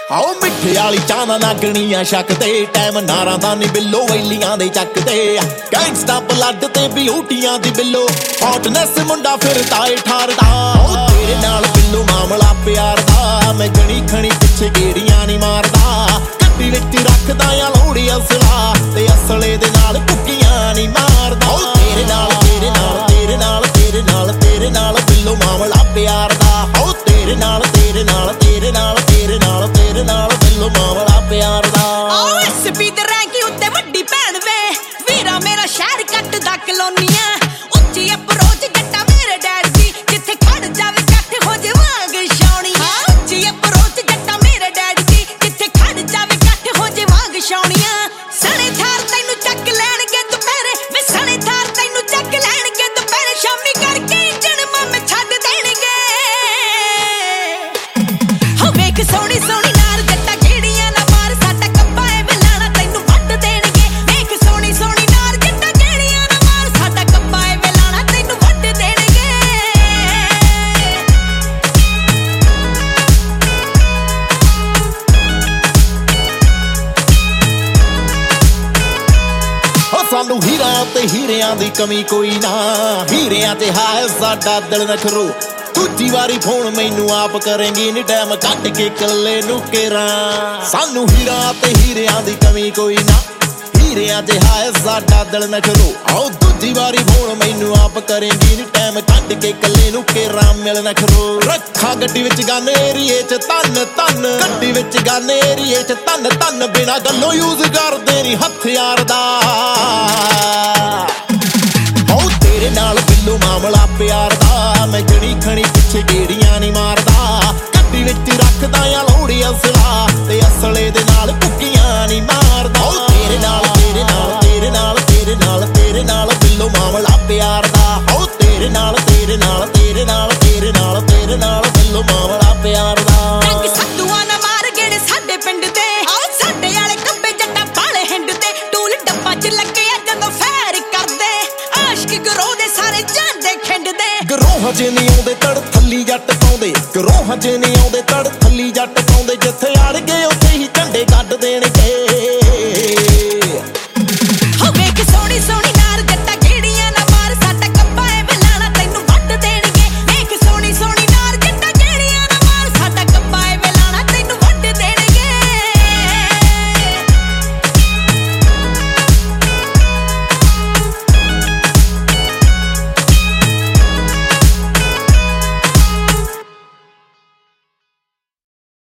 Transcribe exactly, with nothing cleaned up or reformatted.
आओ मिठे वाली चांदा नागणियां शकते टाइम नारा दा नी बिल्लो वैलियां दे चकते गैंगस्टा ब्लड ते ब्यूटियां दी बिल्लो हॉटनेस मुंडा फिरदा ए ठारदा तेरे नाल बिल्लो मामला प्यार दा मैं गणी खणी पिछे गेड़ियां नी मारदा गड्डी विच रखदा या लोड़ी असला ते असले दे नाल कुक्कियां नी मारदा तेरे नाल तेरे नाल तेरे नाल तेरे नाल तेरे नाल बिल्लो मामला प्यार दा ओ तेरे नाल तेरे नाल तेरे नाल तेरे नाल तेरे नाल बिल्लो मामला प्यार दा ओ एसपी दे रैंक उत्ते वड्डी भैन वे वीरा मेरा शहर कटदा कलोनियां ਉੱਚੀ ਅਪਰੋਚ ਜੱਟਾ ਮੇਰੇ ਡੈਡ ਦੀ ਜਿੱਥੇ ਖੜ ਜਾਵੇ ਕੱਟ ਹੋ ਜੇ ਵਾਂਗ ਸ਼ੌਣੀਆਂ ਉੱਚੀ ਅਪਰੋਚ ਜੱਟਾ ਮੇਰੇ ਡੈਡ ਦੀ ਜਿੱਥੇ ਖੜ ਜਾਵੇ ਕੱਟ ਹੋ ਜੇ ਵਾਂਗ ਸ਼ੌਣੀਆਂ ਸਣੇ ਥਾਰ ਤੈਨੂੰ ਚੱਕ ਲੈਣਗੇ ਦੁਪਹਿਰੇ ਵੇ ਸਣੇ ਥਾਰ ਤੈਨੂੰ ਚੱਕ ਲੈਣਗੇ ਦੁਪਹਿਰੇ ਸ਼ਾਮੀ ਕਰਕੇ ਜਨਮ ਮੈਂ ਛੱਡ ਦੇਣਗੇ ਹੋ ਵੇਖ ਸੋਹਣੀ ਸੋਹਣੀ ਨਾਰ ਜੱਟਾ ਕਿਹੜੀਆਂ ਨਾ ਮਾਰ ਸਾਡਾ ਕੱਪਾ ਏ ਵੇਲਾਣਾ ਤੈਨੂੰ ਵੱਢ ਦੇਣਗੇ ਵੇਖ ਸੋਹਣੀ ਸੋਹਣੀ ਨਾਰ ਜੱਟਾ ਕਿਹੜੀਆਂ ਨਾ ਮਾਰ ਸਾਡਾ ਕੱਪਾ ਏ ਵੇਲਾਣਾ ਤੈਨੂੰ ਵੱਢ ਦੇਣਗੇ ਹੋ ਸਾਨੂੰ ਹੀਰਾਂ ਤੇ ਹੀਰਿਆਂ ਦੀ ਕਮੀ ਕੋਈ ਨਾ ਹੀਰਿਆਂ ਤੇ ਹੈ ਸਾਡਾ ਦਿਲ ਨਖਰੋ ਦੂਜੀ ਵਾਰੀ ਫੋਨ ਮੈਨੂੰ ਆਪ ਕਰੇਂਗੀ ਨੀ ਟਾਈਮ ਕੱਢ ਕੇ ਕੱਲੇ ਨੂੰ ਕੇਰਾਂ ਸਾਨੂੰ ਹੀਰਾਂ ਤੇ ਹੀਰਿਆਂ ਦੀ ਕਮੀ ਕੋਈ ਨਾ ਹੀਰਿਆਂ ਤੇ ਹੈ ਸਾਡਾ ਦਿਲ ਨਖਰੋ ਆਓ ਦੂਜੀ ਵਾਰੀ ਫੋਨ ਮੈਨੂੰ ਆਪ ਕਰੇਂਗੀ ਨੀ ਟਾਈਮ ਕੱਢ ਕੇ ਕੱਲੇ ਨੂੰ ਕੇਰਾਂ ਮਿਲ ਨਖਰੋ ਰੱਖਾਂ ਗੱਡੀ ਵਿੱਚ ਗਾਨੇ ਏਰੀਏ ਚ ਧੰਨ ਧੰਨ ਗੱਡੀ ਵਿੱਚ ਗਾਨੇ ਏਰੀਏ ਚ ਧੰਨ ਧੰਨ ਬਿਨਾ ਗੱਲੋਂ ਯੂਜ਼ ਕਰਦੇ ਨੀ ਹਥਿਆਰ ਦਾ ਆਓ ਤੇਰੇ ਨਾਲ ਬਿੱਲੋ ਮਾਮਲਾ ਪਿਆਰ ਦਾ ਮੈਂ ਗਣੀ ਖਣੀ ਪਿੱਛੇ ਗੇੜੀਆਂ ਨੀ ਮਾਰਦਾ ਗੱਡੀ ਵਿੱਚ ਰੱਖਦਾ ਜਾਂ ਲੋੜੀ ਅਸਲਾ ਤੇ ਅਸਲੇ ਦੇ ਨਾਲ ਕੁੱਕੀਆਂ ਨੀ ਮਾਰਦਾ ਤੇਰੇ ਨਾਲ ਤੇਰੇ ਨਾਲ ਤੇਰੇ ਨਾਲ ਤੇਰੇ ਨਾਲ ਤੇਰੇ ਨਾਲ ਬਿੱਲੋ ਮਾਮਲਾ ਪਿਆਰ ਦਾ ਓ ਤੇਰੇ ਨਾਲ ਤੇਰੇ ਨਾਲ ਤੇਰੇ ਨਾਲ ਤੇਰੇ ਨਾਲ ਤੇਰੇ ਨਾਲ ਬਿੱਲੋ ਮਾਮਲਾ ਪਿਆਰ ਦਾ ਰੰਗ ਸੱਤੂਆਂ ਨਾ ਮਾਰ ਗੇੜੇ ਸਾਡੇ ਪਿੰਡ ਤੇ ਆਓ ਸਾਡੇ ਵਾਲੇ ਕੱਬੇ ਜੱਟਾ ਬਾਲੇ ਹਿੰਡ ਤੇ ਟੂਲ ਡੱਬਾ ਚ ਲੱਗੇ ਆ ਜਦੋਂ ਫੈਰ ਕਰਦੇ ਆਸ਼ਕ ਗਰੋਹ ਦੇ ਸਾਰੇ ਜਾਂਦੇ ਖਿੰਡਦੇ ਗਰੋਹ ਹਜੇ ਨਹੀਂ ਆਉਂਦੇ ਤੜ ਥੱਲੀ ਜੱਟ ਪਾਉਂਦੇ ਗਰੋਹ ਹਜੇ ਨਹੀਂ ਆਉਂਦੇ ਤੜ ਥੱਲੀ ਜੱਟ ਪਾਉਂਦੇ ਜਿੱਥੇ ਅੜ ਗਏ ਉੱਥੇ ਹੀ ਝੰਡੇ ਕੱਢ ਦੇਣਗੇ ਹੋ ਵੇਖ ਸੋਹਣੀ ਸੋਹਣੀ